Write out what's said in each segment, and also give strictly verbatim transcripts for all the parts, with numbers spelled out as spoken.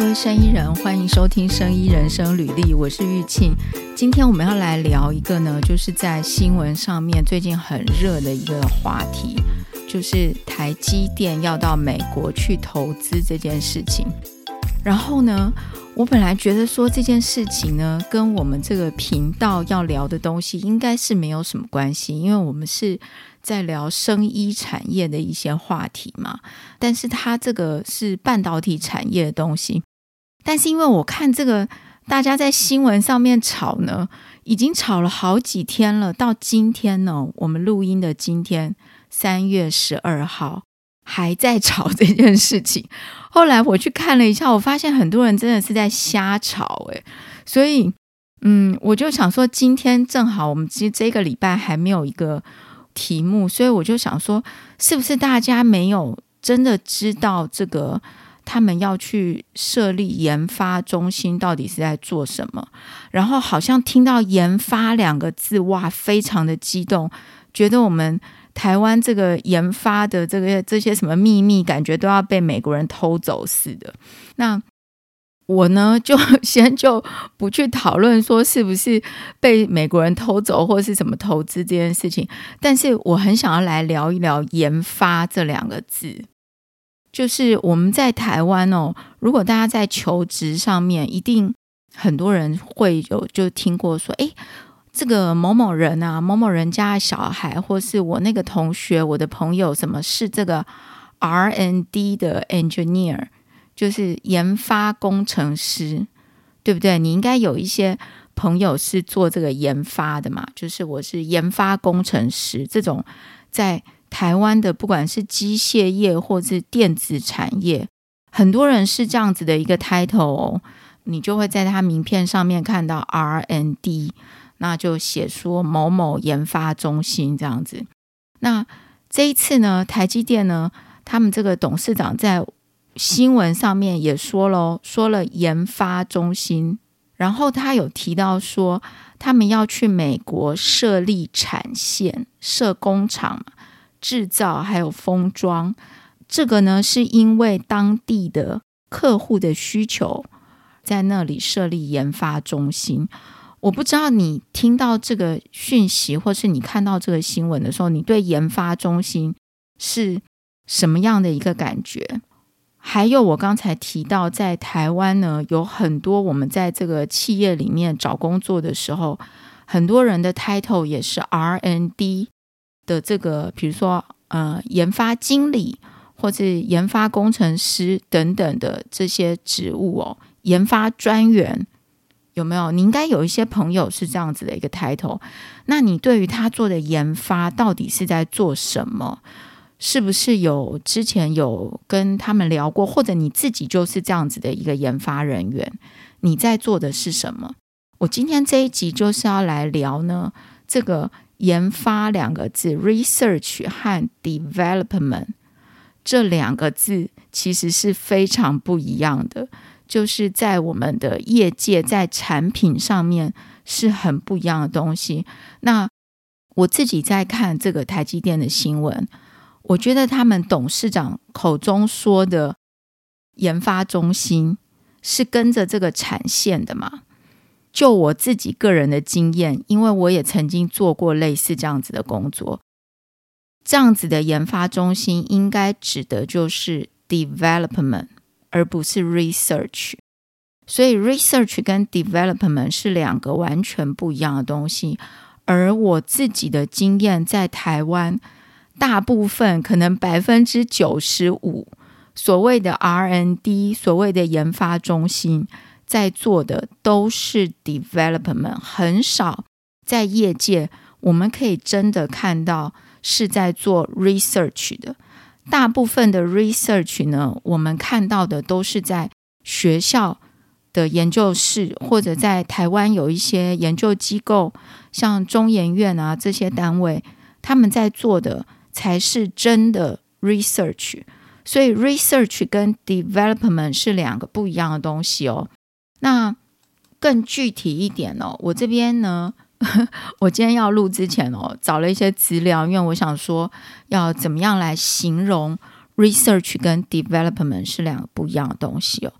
各位生意人，欢迎收听生意人生履历，我是玉庆。今天我们要来聊一个呢，就是在新闻上面最近很热的一个话题，就是台积电要到美国去投资这件事情。然后呢，我本来觉得说这件事情呢，跟我们这个频道要聊的东西应该是没有什么关系，因为我们是在聊生医产业的一些话题嘛。但是它这个是半导体产业的东西，但是因为我看这个大家在新闻上面吵呢，已经吵了好几天了，到今天呢，我们录音的今天三月十二号还在吵这件事情。后来我去看了一下，我发现很多人真的是在瞎吵诶，所以嗯，我就想说今天正好我们其实这个礼拜还没有一个题目，所以我就想说是不是大家没有真的知道这个他们要去设立研发中心到底是在做什么，然后好像听到研发两个字，哇，非常的激动，觉得我们台湾这个研发的这个这些什么秘密感觉都要被美国人偷走似的。那我呢就先就不去讨论说是不是被美国人偷走或是什么投资这件事情，但是我很想要来聊一聊研发这两个字。就是我们在台湾哦，如果大家在求职上面，一定很多人会有就听过说，诶，这个某某人啊，某某人家的小孩，或是我那个同学，我的朋友，什么是这个 R and D 的 engineer， 就是研发工程师，对不对？你应该有一些朋友是做这个研发的嘛，就是我是研发工程师，这种在台湾的不管是机械业或是电子产业，很多人是这样子的一个 title 哦，你就会在他名片上面看到 R and D， 那就写说某某研发中心这样子。那这一次呢，台积电呢，他们这个董事长在新闻上面也说了说了研发中心，然后他有提到说他们要去美国设立产线，设工厂嘛，制造还有封装。这个呢是因为当地的客户的需求，在那里设立研发中心。我不知道你听到这个讯息或是你看到这个新闻的时候，你对研发中心是什么样的一个感觉？还有我刚才提到在台湾呢，有很多我们在这个企业里面找工作的时候，很多人的 title 也是 R and D 的这个，比如说呃研发经理或者研发工程师等等的这些职务哦，研发专员，有没有？你应该有一些朋友是这样子的一个 title。 那你对于他做的研发到底是在做什么？是不是有之前有跟他们聊过，或者你自己就是这样子的一个研发人员，你在做的是什么？我今天这一集就是要来聊呢这个研发两个字 research 和 development 这两个字其实是非常不一样的，就是在我们的业界在产品上面是很不一样的东西。那我自己在看这个台积电的新闻，我觉得他们董事长口中说的研发中心是跟着这个产线的嘛。就我自己个人的经验，因为我也曾经做过类似这样子的工作，这样子的研发中心应该指的就是 development 而不是 research。 所以 research 跟 development 是两个完全不一样的东西。而我自己的经验在台湾，大部分可能百分之九十五所谓的 R and D 所谓的研发中心在做的都是 development， 很少在业界我们可以真的看到是在做 research 的。大部分的 research 呢，我们看到的都是在学校的研究室，或者在台湾有一些研究机构，像中研院啊这些单位，他们在做的才是真的 research。 所以 research 跟 development 是两个不一样的东西哦。那更具体一点哦，我这边呢我今天要录之前哦，找了一些资料，因为我想说要怎么样来形容 research 跟 development 是两个不一样的东西哦。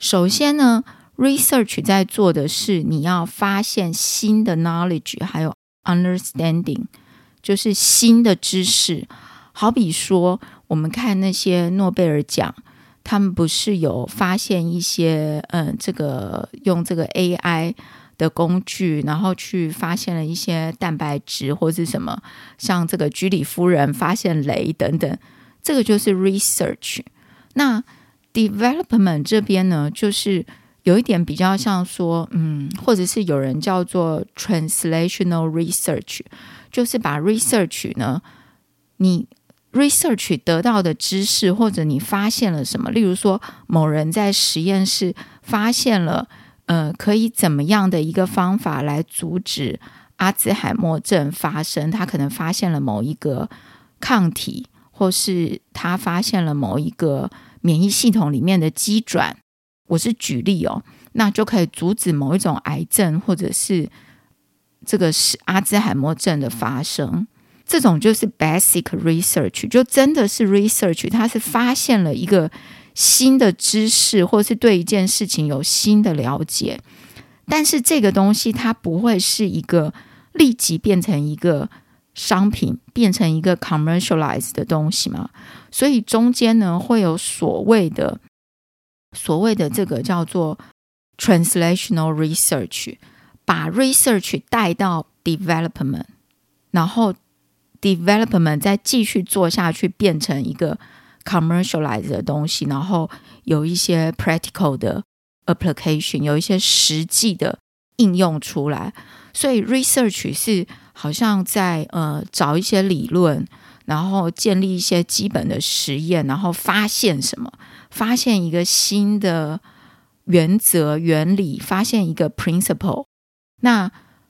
首先呢 research 在做的是你要发现新的 knowledge 还有 understanding， 就是新的知识。好比说我们看那些诺贝尔奖，他们不是有发现一些嗯，这个用这个 A I 的工具，然后去发现了一些蛋白质或是什么，像这个居里夫人发现镭等等，这个就是 research。 那 development 这边呢，就是有一点比较像说嗯，或者是有人叫做 translational research， 就是把 research 呢，你research 得到的知识，或者你发现了什么，例如说某人在实验室发现了呃，可以怎么样的一个方法来阻止阿兹海默症发生，他可能发现了某一个抗体，或是他发现了某一个免疫系统里面的机转，我是举例哦，那就可以阻止某一种癌症或者是这个是阿兹海默症的发生。这种就是 basic research， 就真的是 research， 它是发现了一个新的知识，或是对一件事情有新的了解，但是这个东西它不会是一个立即变成一个商品，变成一个 commercialized 的东西嘛，所以中间呢会有所谓的所谓的这个叫做 translational research， 把 research 带到 development， 然后development 再继续做下去，变成一个 commercialized 的东西，然后有一些 practical 的 application， 有一些实际的应用出来。所以 research 是好像在呃找一些理论，然后建立一些基本的实验，然后发现什么，发现一个新的原则原理，发现一个 principle。 那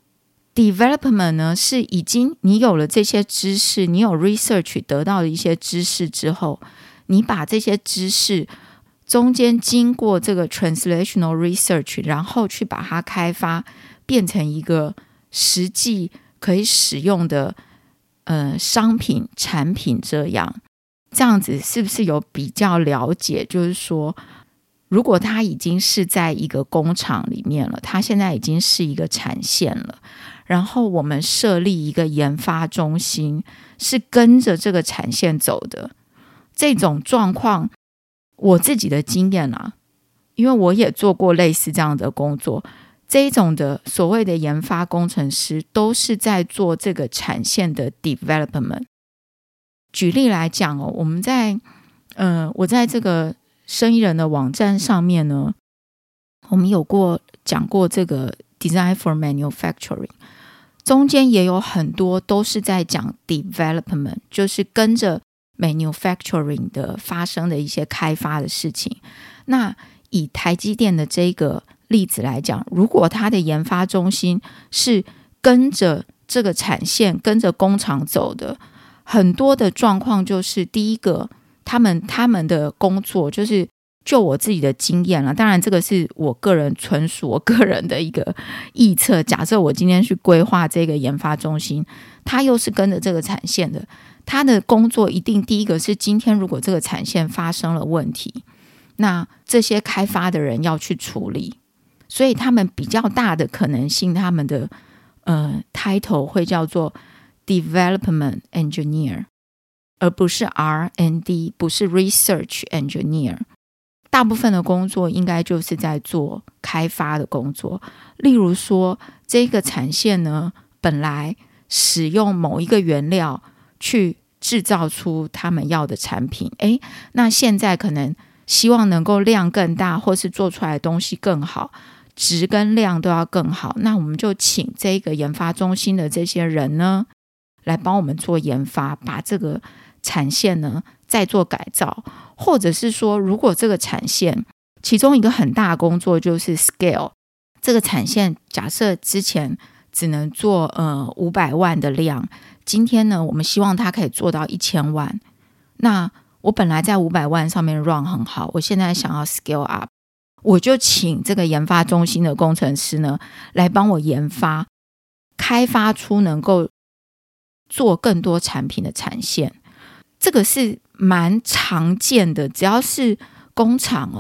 development 呢，是已经你有了这些知识，你有 research 得到的一些知识之后，你把这些知识中间经过这个 translational research， 然后去把它开发变成一个实际可以使用的呃商品产品，这样这样子是不是有比较了解？就是说如果它已经是在一个工厂里面了，它现在已经是一个产线了，然后我们设立一个研发中心，是跟着这个产线走的。这种状况我自己的经验啊，因为我也做过类似这样的工作，这一种的所谓的研发工程师都是在做这个产线的 development。 举例来讲哦，我们在呃，我在这个生意人的网站上面呢，我们有过讲过这个 design for manufacturing， 中间也有很多都是在讲 development， 就是跟着 manufacturing 的发生的一些开发的事情。那以台积电的这个例子来讲，如果它的研发中心是跟着这个产线跟着工厂走的，很多的状况就是第一个他们他们的工作就是就我自己的经验了，当然这个是我个人纯属我个人的一个臆测，假设我今天去规划这个研发中心，他又是跟着这个产线的，他的工作一定第一个是今天如果这个产线发生了问题，那这些开发的人要去处理，所以他们比较大的可能性，他们的呃 title 会叫做 development engineer， 而不是 R and D， 不是 research engineer。大部分的工作应该就是在做开发的工作，例如说这个产线呢，本来使用某一个原料去制造出他们要的产品，诶，那现在可能希望能够量更大，或是做出来的东西更好，质跟量都要更好，那我们就请这个研发中心的这些人呢，来帮我们做研发，把这个产线呢再做改造。或者是说如果这个产线其中一个很大的工作就是 scale， 这个产线假设之前只能做呃五百万的量，今天呢我们希望它可以做到一千万，那我本来在五百万上面 run 很好，我现在想要 scale up， 我就请这个研发中心的工程师呢来帮我研发，开发出能够做更多产品的产线。这个是蛮常见的，只要是工厂哦，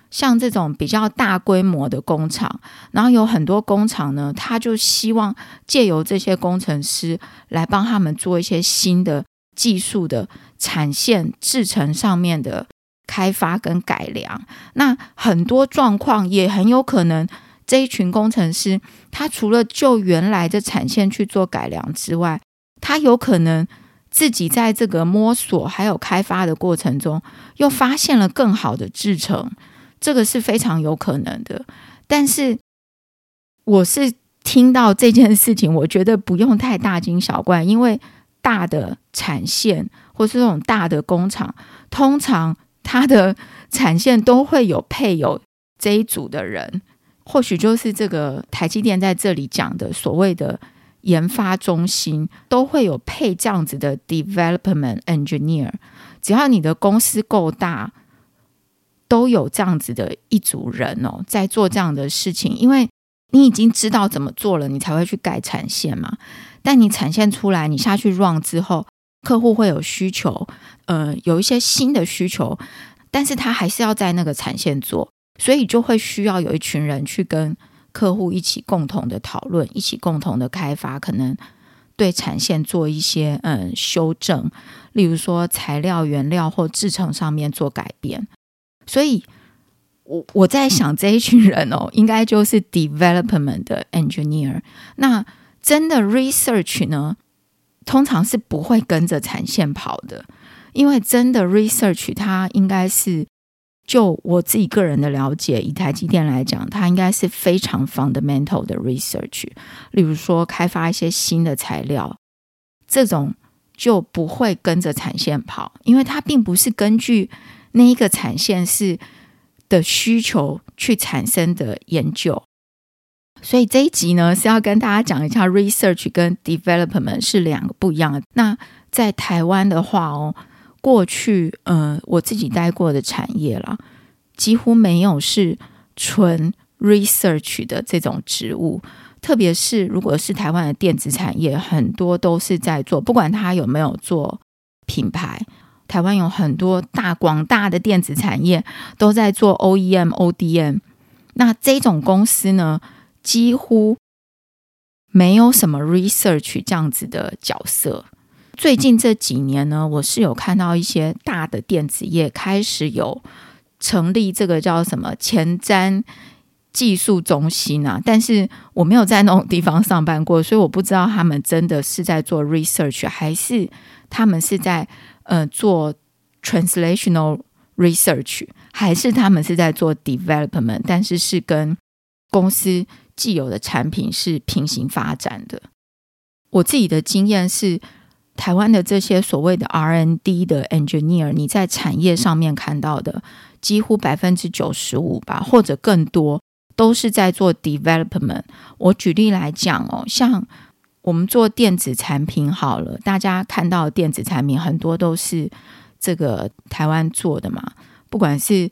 像这种比较大规模的工厂，然后有很多工厂呢，他就希望借由这些工程师来帮他们做一些新的技术的产线制程上面的开发跟改良。那很多状况也很有可能这一群工程师他除了就原来的产线去做改良之外，他有可能自己在这个摸索还有开发的过程中又发现了更好的制程，这个是非常有可能的。但是我是听到这件事情，我觉得不用太大惊小怪，因为大的产线或是这种大的工厂，通常它的产线都会有配有这一组的人，或许就是这个台积电在这里讲的所谓的研发中心，都会有配这样子的 development engineer。 只要你的公司够大，都有这样子的一组人哦，在做这样的事情。因为你已经知道怎么做了，你才会去改产线嘛。但你产线出来，你下去 run 之后，客户会有需求，呃，有一些新的需求，但是他还是要在那个产线做，所以就会需要有一群人去跟客户一起共同的讨论，一起共同的开发，可能对产线做一些嗯修正，例如说材料、原料或制程上面做改变。所以我我在想这一群人哦，应该就是 development 的 engineer。 那真的 research 呢，通常是不会跟着产线跑的，因为真的 research 它应该是，就我自己个人的了解，以台积电来讲，它应该是非常 fundamental 的 research。 例如说开发一些新的材料，这种就不会跟着产线跑，因为它并不是根据那一个产线是的需求去产生的研究。所以这一集呢，是要跟大家讲一下 research 跟 development 是两个不一样的。那在台湾的话哦，过去呃我自己待过的产业啦，几乎没有是纯 research 的这种职务。特别是如果是台湾的电子产业，很多都是在做，不管他有没有做品牌，台湾有很多大广大的电子产业都在做 O E M、O D M。 那这种公司呢，几乎没有什么 research 这样子的角色。最近这几年呢，我是有看到一些大的电子业开始有成立这个叫什么前瞻技术中心啊，但是我没有在那种地方上班过，所以我不知道他们真的是在做 research， 还是他们是在呃做 translational research， 还是他们是在做 development， 但是是跟公司既有的产品是平行发展的。我自己的经验是，台湾的这些所谓的 R and D 的 engineer， 你在产业上面看到的几乎 百分之九十五 吧，或者更多，都是在做 development。 我举例来讲哦，像我们做电子产品好了，大家看到的电子产品很多都是这个台湾做的嘛，不管是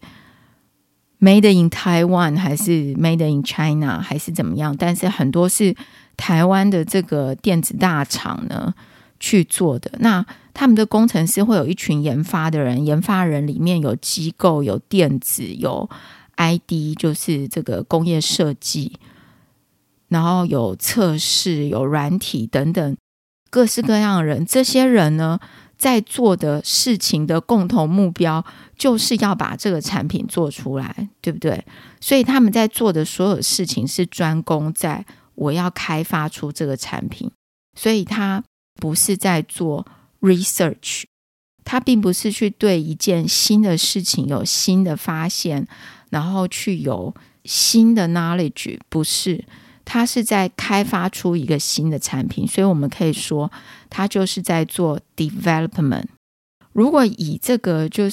Made in Taiwan 还是 Made in China 还是怎么样，但是很多是台湾的这个电子大厂呢去做的。那他们的工程师会有一群研发的人，研发人里面有机构，有电子，有 I D 就是这个工业设计，然后有测试，有软体等等各式各样的人。这些人呢在做的事情的共同目标就是要把这个产品做出来，对不对？所以他们在做的所有事情是专攻在我要开发出这个产品，所以他不是在做 research， 他并不是去对一件新的事情有新的发现，然后去有新的 knowledge， 不是，他是在开发出一个新的产品，所以我们可以说他就是在做 development。 如果以这个就是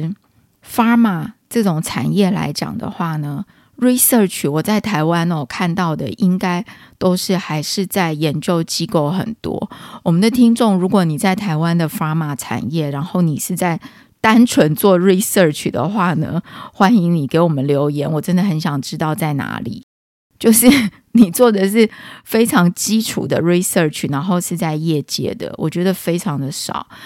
pharma 这种产业来讲的话呢， research 我在台湾哦看到的应该都是还是在研究机构很多。我们的听众，如果你在台湾的 pharma 产业，然后你是在单纯做 research 的话呢，欢迎你给我们留言，我真的很想知道在哪里。就是你做的是非常基础的 research， 然后是在业界的，我觉得非常的少。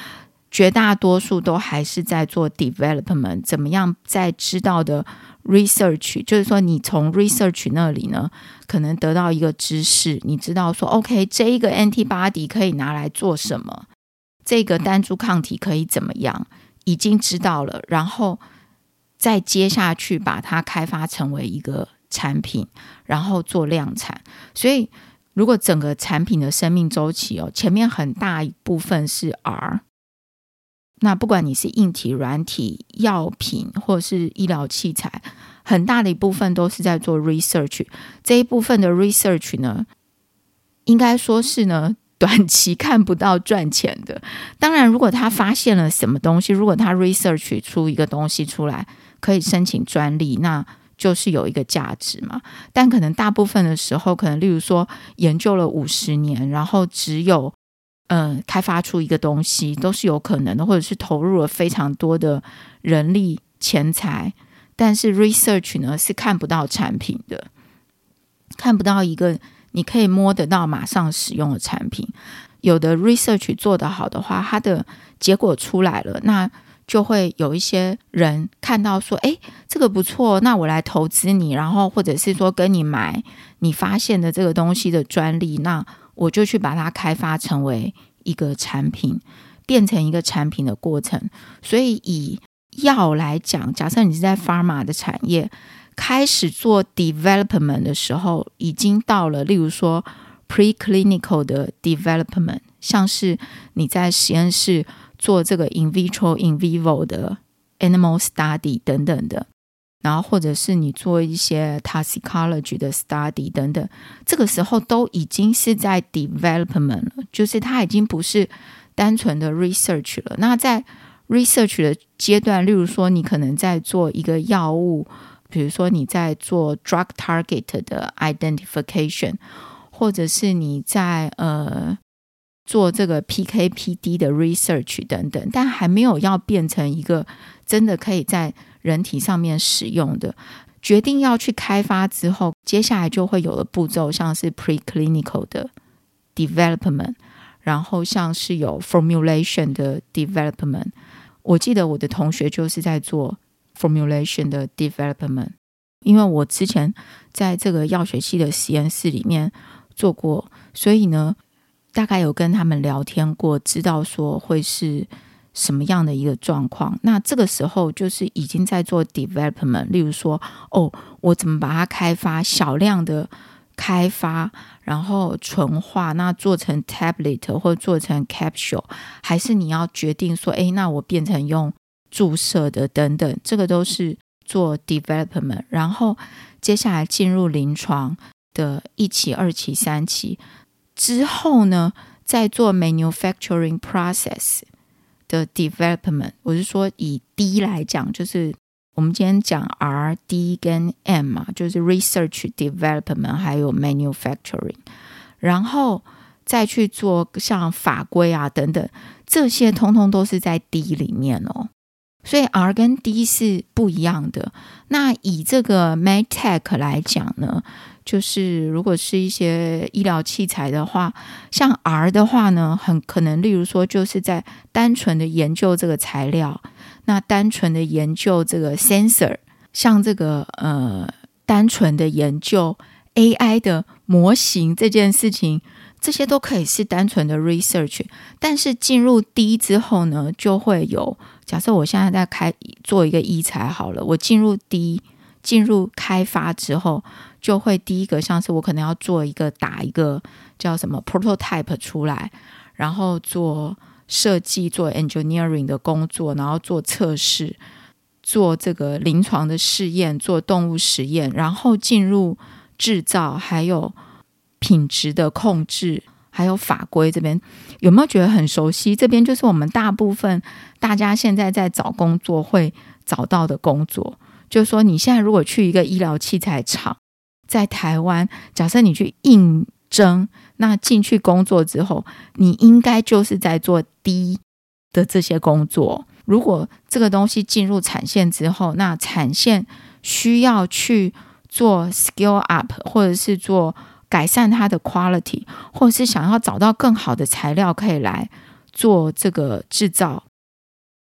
绝大多数都还是在做 development， 怎么样在知道的 research， 就是说你从 research 那里呢可能得到一个知识，你知道说 OK 这一个 antibody 可以拿来做什么，这个单株抗体可以怎么样，已经知道了，然后再接下去把它开发成为一个产品，然后做量产。所以如果整个产品的生命周期哦，前面很大一部分是 R， 那不管你是硬体、软体、药品或者是医疗器材，很大的一部分都是在做 research。 这一部分的 research 呢，应该说是呢短期看不到赚钱的。当然如果他发现了什么东西，如果他 research 出一个东西出来可以申请专利，那就是有一个价值嘛。但可能大部分的时候，可能例如说研究了五十年，然后只有呃开发出一个东西，都是有可能的，或者是投入了非常多的人力钱财，但是 research 呢是看不到产品的，看不到一个你可以摸得到马上使用的产品。有的 research 做得好的话，它的结果出来了，那就会有一些人看到说，诶，这个不错，那我来投资你，然后或者是说跟你买你发现的这个东西的专利，那我就去把它开发成为一个产品，变成一个产品的过程。所以以药来讲，假设你是在 pharma 的产业开始做 development 的时候，已经到了例如说 preclinical 的 development， 像是你在实验室做这个 in vitro in vivo 的 animal study 等等的，然后或者是你做一些 toxicology 的 study 等等，这个时候都已经是在 development 了，就是它已经不是单纯的 research 了。那在 research 的阶段，例如说你可能在做一个药物，比如说你在做 drug target 的 identification， 或者是你在呃做这个 P K P D 的 research 等等，但还没有要变成一个真的可以在人体上面使用的。决定要去开发之后，接下来就会有的步骤，像是 preclinical 的 development， 然后像是有 formulation 的 development。 我记得我的同学就是在做 formulation 的 development， 因为我之前在这个药学系的实验室里面做过，所以呢大概有跟他们聊天过，知道说会是什么样的一个状况。那这个时候就是已经在做 development， 例如说哦，我怎么把它开发，小量的开发，然后纯化，那做成 tablet 或做成 capsule， 还是你要决定说诶，那我变成用注射的等等，这个都是做 development。 然后接下来进入临床的一期、二期、三期之后呢，再做 manufacturing process 的 development。 我是说以 D 来讲，就是我们今天讲 R D 跟 M 嘛，就是 research development 还有 manufacturing， 然后再去做像法规啊等等，这些通通都是在 D 里面哦。所以 R 跟 D 是不一样的。那以这个 medtech 来讲呢，就是如果是一些医疗器材的话，像 R 的话呢，很可能例如说就是在单纯的研究这个材料，那单纯的研究这个 sensor， 像这个呃单纯的研究 A I 的模型这件事情，这些都可以是单纯的 research。 但是进入 D 之后呢，就会有，假设我现在在开做一个医材好了，我进入 D 进入开发之后，就会第一个像是我可能要做一个打一个叫什么 prototype 出来，然后做设计做 engineering 的工作，然后做测试，做这个临床的试验，做动物实验，然后进入制造，还有品质的控制，还有法规。这边有没有觉得很熟悉？这边就是我们大部分大家现在在找工作会找到的工作，就是说你现在如果去一个医疗器材厂在台湾，假设你去应征，那进去工作之后，你应该就是在做 D 的这些工作。如果这个东西进入产线之后，那产线需要去做 scale up， 或者是做改善它的 quality， 或者是想要找到更好的材料可以来做这个制造，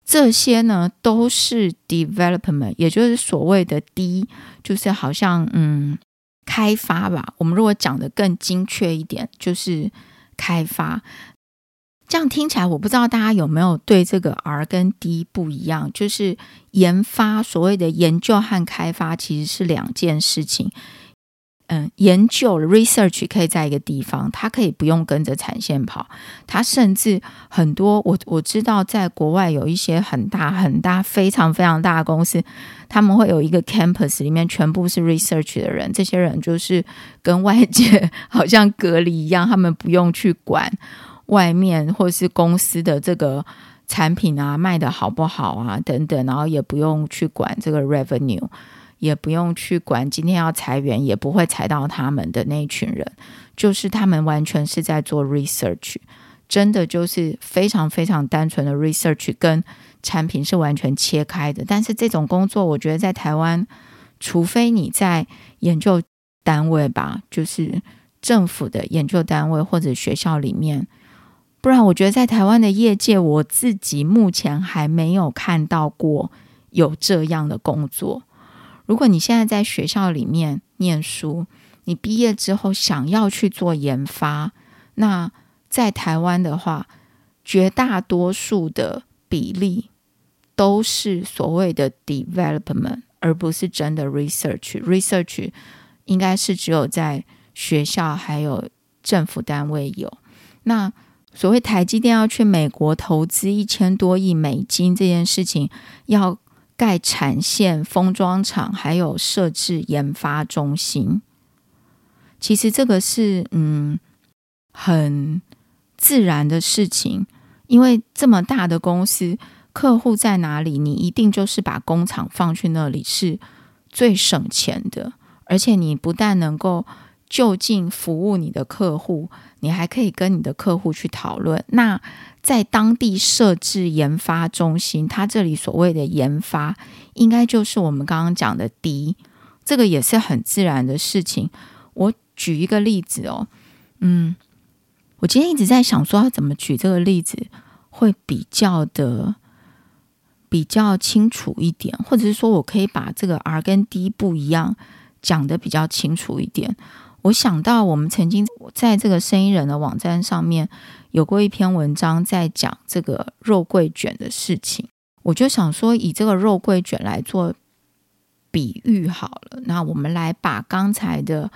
这些呢都是 development， 也就是所谓的 D， 就是好像嗯开发吧，我们如果讲的更精确一点就是开发。这样听起来我不知道大家有没有对这个 R 跟 D 不一样，就是研发，所谓的研究和开发其实是两件事情。嗯，研究 research 可以在一个地方，它可以不用跟着产线跑，它甚至很多我我知道在国外有一些很大很大非常非常大的公司，他们会有一个 campus 里面全部是 research 的人，这些人就是跟外界好像隔离一样，他们不用去管外面或是公司的这个产品啊卖的好不好啊等等，然后也不用去管这个 revenue， 也不用去管今天要裁员也不会裁到他们的那一群人，就是他们完全是在做 research， 真的就是非常非常单纯的 research， 跟产品是完全切开的。但是这种工作我觉得在台湾，除非你在研究单位吧，就是政府的研究单位或者学校里面，不然我觉得在台湾的业界，我自己目前还没有看到过有这样的工作。如果你现在在学校里面念书，你毕业之后想要去做研发，那在台湾的话，绝大多数的比例都是所谓的 development， 而不是真的 research。 research 应该是只有在学校还有政府单位有。那所谓台积电要去美国投资一千多亿美金这件事情，要盖产线、封装厂，还有设置研发中心，其实这个是嗯很自然的事情，因为这么大的公司，客户在哪里，你一定就是把工厂放去那里是最省钱的，而且你不但能够就近服务你的客户，你还可以跟你的客户去讨论。那在当地设置研发中心，它这里所谓的研发应该就是我们刚刚讲的 D， 这个也是很自然的事情。我举一个例子哦，嗯，我今天一直在想说要怎么举这个例子会比较的比较清楚一点，或者是说我可以把这个 R 跟 D 不一样讲得比较清楚一点。我想到我们曾经在这个生意人的网站上面有过一篇文章在讲这个肉桂卷的事情，我就想说以这个肉桂卷来做比喻好了，那我们来把刚才的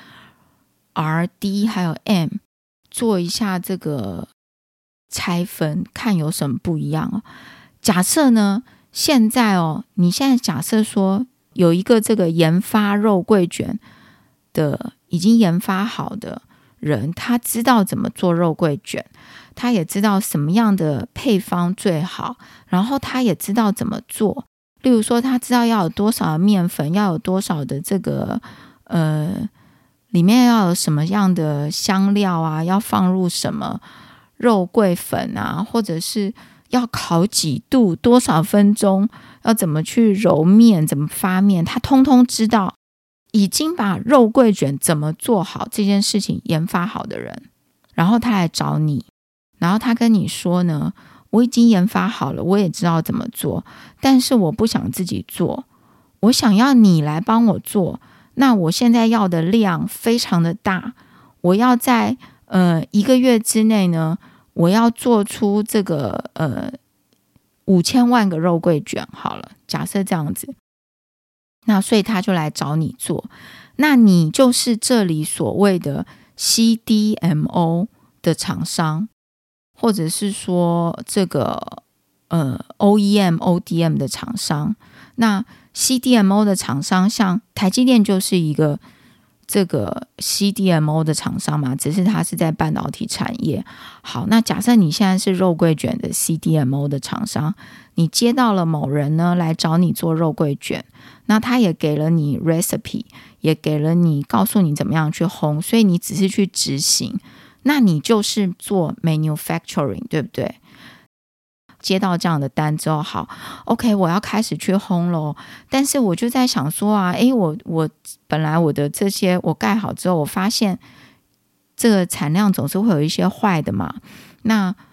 R、D 还有 M 做一下这个拆分，看有什么不一样哦。假设呢现在哦，你现在假设说有一个这个研发肉桂卷的已经研发好的人，他知道怎么做肉桂卷，他也知道什么样的配方最好，然后他也知道怎么做。例如说他知道要有多少的面粉，要有多少的这个呃，里面要有什么样的香料啊，要放入什么肉桂粉啊，或者是要烤几度，多少分钟，要怎么去揉面，怎么发面，他通通知道。已经把肉桂卷怎么做好这件事情研发好的人，然后他来找你，然后他跟你说呢，我已经研发好了，我也知道怎么做，但是我不想自己做，我想要你来帮我做。那我现在要的量非常的大，我要在呃一个月之内呢，我要做出这个呃五千万个肉桂卷好了，假设这样子。那所以他就来找你做，那你就是这里所谓的 C D M O 的厂商，或者是说这个呃 O E M、O D M 的厂商。那 C D M O 的厂商，像台积电就是一个这个 C D M O 的厂商嘛，只是它是在半导体产业。好，那假设你现在是肉桂卷的 C D M O 的厂商，你接到了某人呢来找你做肉桂卷，那他也给了你 recipe， 也给了你告诉你怎么样去烘，所以你只是去执行，那你就是做 manufacturing， 对不对？接到这样的单之后，好 OK 我要开始去烘咯。但是我就在想说啊，诶我我本来我的这些我盖好之后，我发现这个产量总是会有一些坏的嘛，那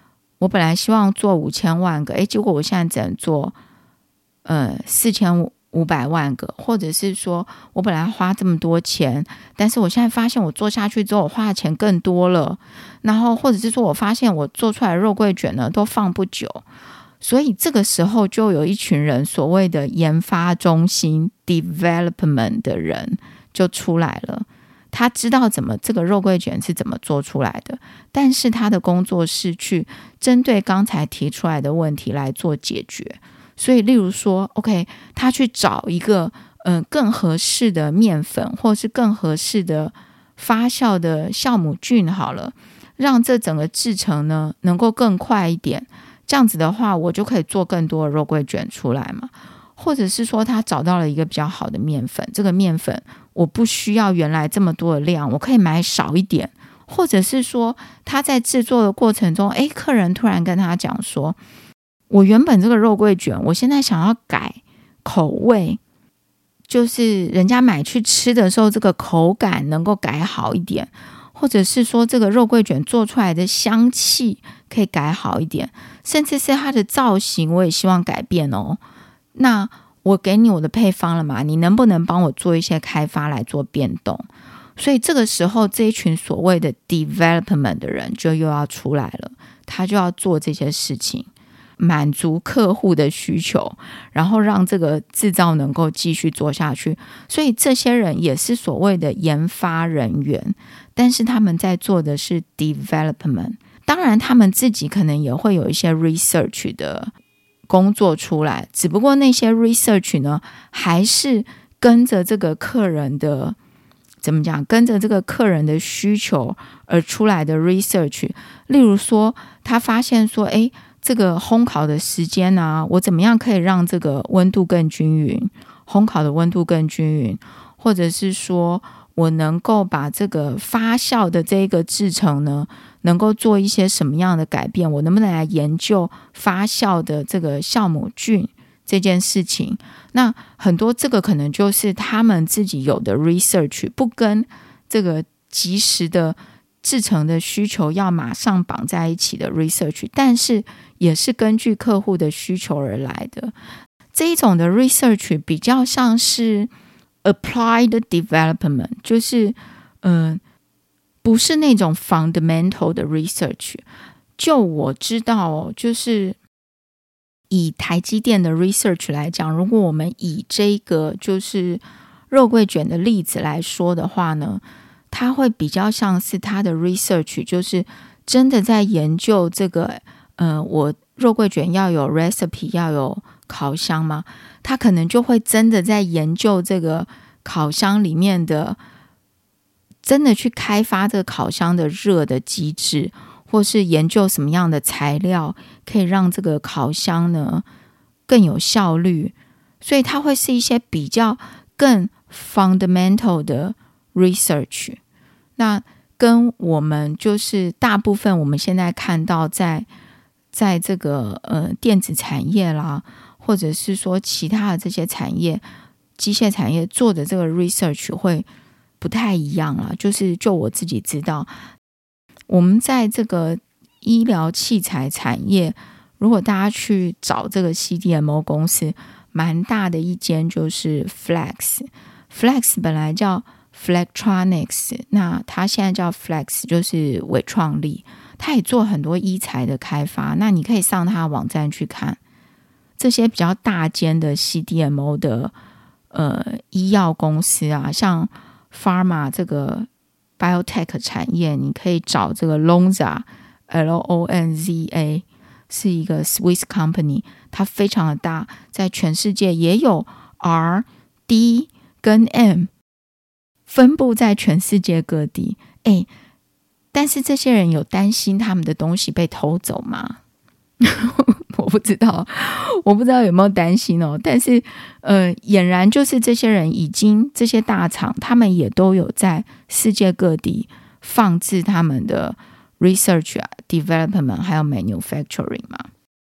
我本来希望做五千万个，诶，结果我现在只能做呃四千五百万个，或者是说我本来花这么多钱，但是我现在发现我做下去之后我花的钱更多了，然后或者是说我发现我做出来的肉桂卷呢都放不久，所以这个时候就有一群人，所谓的研发中心 development 的人就出来了。他知道怎么这个肉桂卷是怎么做出来的，但是他的工作是去针对刚才提出来的问题来做解决。所以例如说 OK 他去找一个、呃、更合适的面粉，或是更合适的发酵的酵母菌好了，让这整个制程呢能够更快一点，这样子的话我就可以做更多的肉桂卷出来嘛。或者是说他找到了一个比较好的面粉，这个面粉我不需要原来这么多的量，我可以买少一点。或者是说他在制作的过程中，诶，客人突然跟他讲说，我原本这个肉桂卷我现在想要改口味，就是人家买去吃的时候这个口感能够改好一点，或者是说这个肉桂卷做出来的香气可以改好一点，甚至是它的造型我也希望改变哦。那我给你我的配方了嘛，你能不能帮我做一些开发来做变动？所以这个时候这一群所谓的 development 的人就又要出来了，他就要做这些事情，满足客户的需求，然后让这个制造能够继续做下去。所以这些人也是所谓的研发人员，但是他们在做的是 development。 当然他们自己可能也会有一些 research 的工作出来，只不过那些 research 呢还是跟着这个客人的怎么讲，跟着这个客人的需求而出来的 research。 例如说他发现说，诶，这个烘烤的时间啊，我怎么样可以让这个温度更均匀，烘烤的温度更均匀，或者是说我能够把这个发酵的这个制程呢能够做一些什么样的改变，我能不能来研究发酵的这个酵母菌这件事情。那很多这个可能就是他们自己有的 research， 不跟这个及时的制程的需求要马上绑在一起的 research， 但是也是根据客户的需求而来的。这一种的 research 比较像是 applied development， 就是嗯、呃，不是那种 fundamental 的 research。 就我知道哦，就是以台积电的 research 来讲，如果我们以这个就是肉桂卷的例子来说的话呢，它会比较像是它的 research 就是真的在研究这个呃，我肉桂卷要有 recipe 要有烤箱吗？它可能就会真的在研究这个烤箱里面的，真的去开发这个烤箱的热的机制，或是研究什么样的材料可以让这个烤箱呢更有效率。所以它会是一些比较更 fundamental 的 research。 那跟我们就是大部分我们现在看到在在这个呃电子产业啦，或者是说其他的这些产业，机械产业做的这个 research 会不太一样啦。就是就我自己知道，我们在这个医疗器材产业，如果大家去找这个 C D M O 公司，蛮大的一间就是 Flex。 Flex 本来叫 Flextronics， 那它现在叫 Flex， 就是伟创力。它也做很多医材的开发，那你可以上它的网站去看这些比较大间的 C D M O 的呃医药公司啊，像 Pharma 这个 Biotech 产业，你可以找这个 Lonza L O N Z A， 是一个 Swiss company， 它非常的大，在全世界也有 R D 跟 M 分布在全世界各地。诶，但是这些人有担心他们的东西被偷走吗？我不知道，我不知道有没有担心哦。但是，呃，俨然就是这些人已经，这些大厂，他们也都有在世界各地放置他们的 research 啊、development 还有 manufacturing 嘛。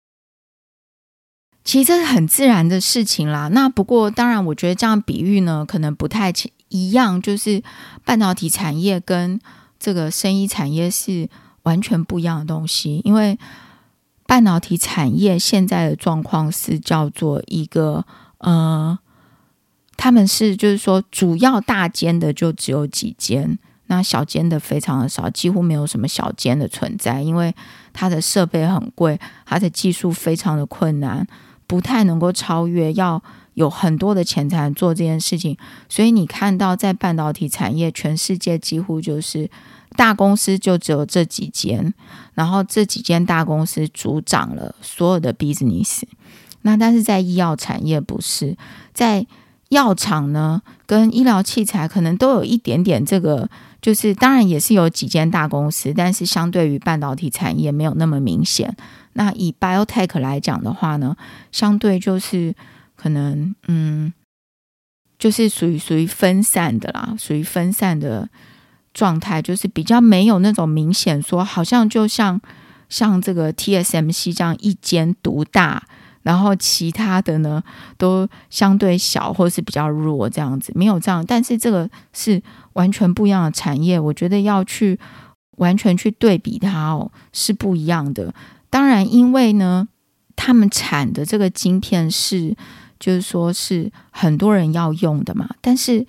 其实这是很自然的事情啦。那不过，当然，我觉得这样比喻呢，可能不太一样，就是半导体产业跟这个生医产业是完全不一样的东西。因为半导体产业现在的状况是叫做一个呃，他们是就是说主要大间的就只有几间，那小间的非常的少，几乎没有什么小间的存在，因为它的设备很贵，它的技术非常的困难，不太能够超越，要有很多的钱才能做这件事情。所以你看到在半导体产业全世界几乎就是大公司就只有这几间，然后这几间大公司主掌了所有的 business。 那但是在医药产业不是，在药厂呢跟医疗器材可能都有一点点这个，就是当然也是有几间大公司，但是相对于半导体产业没有那么明显。那以 biotech 来讲的话呢，相对就是可能嗯，就是属于属于分散的啦，属于分散的状态，就是比较没有那种明显说好像就像像这个 T S M C 这样一间独大，然后其他的呢都相对小或是比较弱这样子，没有这样。但是这个是完全不一样的产业，我觉得要去完全去对比它哦，是不一样的。当然因为呢他们产的这个晶片是就是说是很多人要用的嘛，但是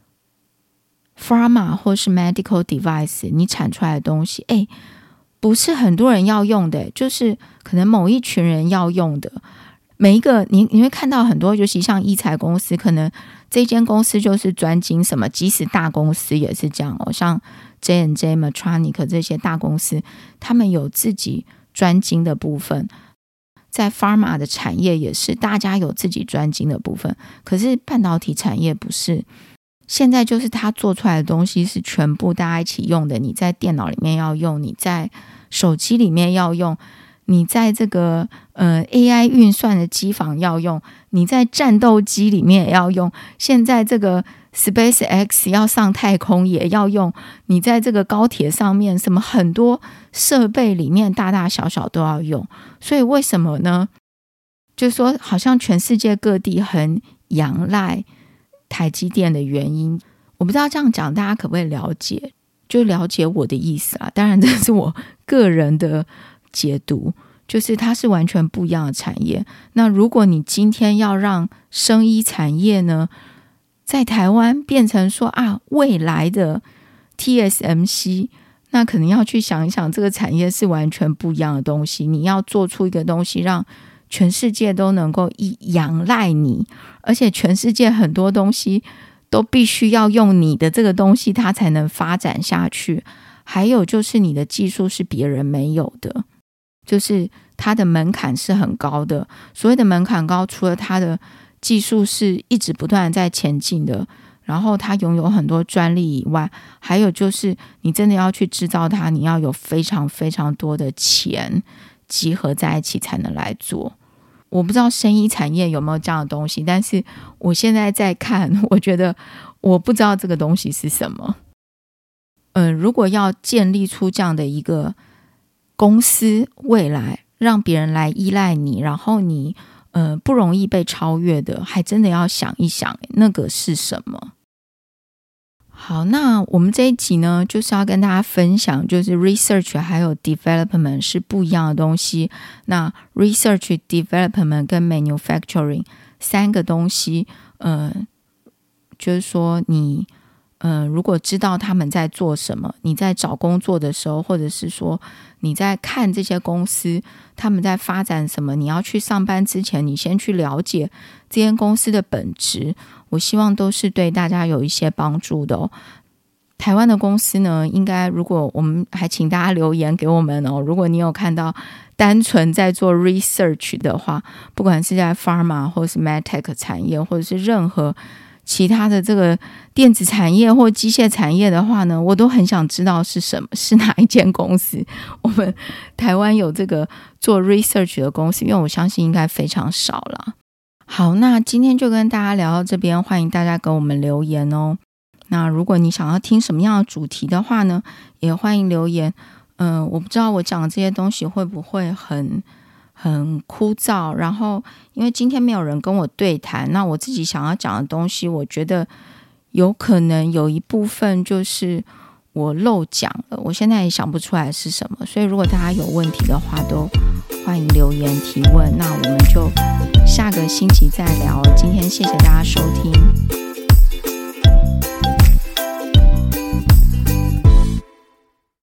pharma 或是 medical device 你产出来的东西诶不是很多人要用的，就是可能某一群人要用的。每一个 你, 你会看到很多，尤其像医材公司，可能这间公司就是专精什么，即使大公司也是这样哦，像 J and J、Medtronic 这些大公司，他们有自己专精的部分。在 pharma 的产业也是，大家有自己专精的部分。可是半导体产业不是，现在就是它做出来的东西是全部大家一起用的，你在电脑里面要用，你在手机里面要用，你在这个呃 A I 运算的机房要用，你在战斗机里面也要用，现在这个 SpaceX 要上太空也要用，你在这个高铁上面什么很多设备里面大大小小都要用。所以为什么呢？就是说好像全世界各地很仰赖台积电的原因，我不知道这样讲大家可不可以了解，就了解我的意思啦。当然这是我个人的解读，就是它是完全不一样的产业。那如果你今天要让生医产业呢在台湾变成说啊未来的 T S M C， 那可能要去想一想，这个产业是完全不一样的东西。你要做出一个东西让全世界都能够仰赖你，而且全世界很多东西都必须要用你的这个东西它才能发展下去。还有就是你的技术是别人没有的，就是它的门槛是很高的。所谓的门槛高，除了它的技术是一直不断在前进的，然后它拥有很多专利以外，还有就是你真的要去制造它，你要有非常非常多的钱集合在一起才能来做。我不知道生医产业有没有这样的东西，但是我现在在看，我觉得我不知道这个东西是什么。嗯，如果要建立出这样的一个公司，未来让别人来依赖你，然后你呃不容易被超越的，还真的要想一想那个是什么。好，那我们这一集呢就是要跟大家分享，就是 research 还有 development 是不一样的东西。那 research development 跟 manufacturing 三个东西，呃，就是说你呃，如果知道他们在做什么，你在找工作的时候，或者是说你在看这些公司他们在发展什么，你要去上班之前你先去了解这间公司的本质，我希望都是对大家有一些帮助的哦。台湾的公司呢，应该如果我们还请大家留言给我们哦，如果你有看到单纯在做 research 的话，不管是在 pharma 或是 medtech 产业，或者是任何其他的这个电子产业或机械产业的话呢，我都很想知道是什么，是哪一间公司。我们台湾有这个做 research 的公司，因为我相信应该非常少啦。好，那今天就跟大家聊到这边，欢迎大家给我们留言哦。那如果你想要听什么样的主题的话呢，也欢迎留言。嗯、呃，我不知道我讲的这些东西会不会很很枯燥，然后因为今天没有人跟我对谈，那我自己想要讲的东西，我觉得有可能有一部分就是我漏讲了，我现在也想不出来是什么，所以如果大家有问题的话，都欢迎留言提问。那我们就下个星期再聊。今天谢谢大家收听。